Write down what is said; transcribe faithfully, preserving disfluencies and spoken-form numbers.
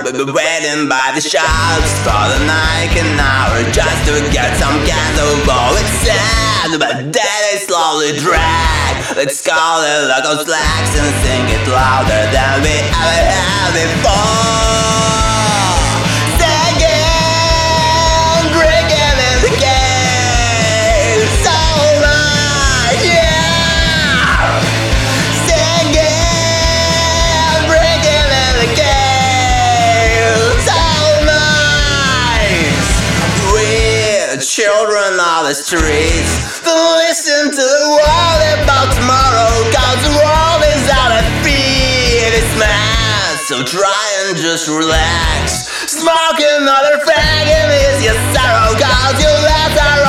waiting by the shops for the night an hour just to get some candle. Oh, it's sad, but then it slowly drag. Let's call it local slacks and sing it louder than we ever have before. Singing, drinking in the game, so right, yeah. Singing, drinking in the game, so nice. We're children of the streets, to listen to the world about tomorrow, cause the world is out of fear. It's mad, so try and just relax. Smoke another fag and ease your sorrow, cause your lives are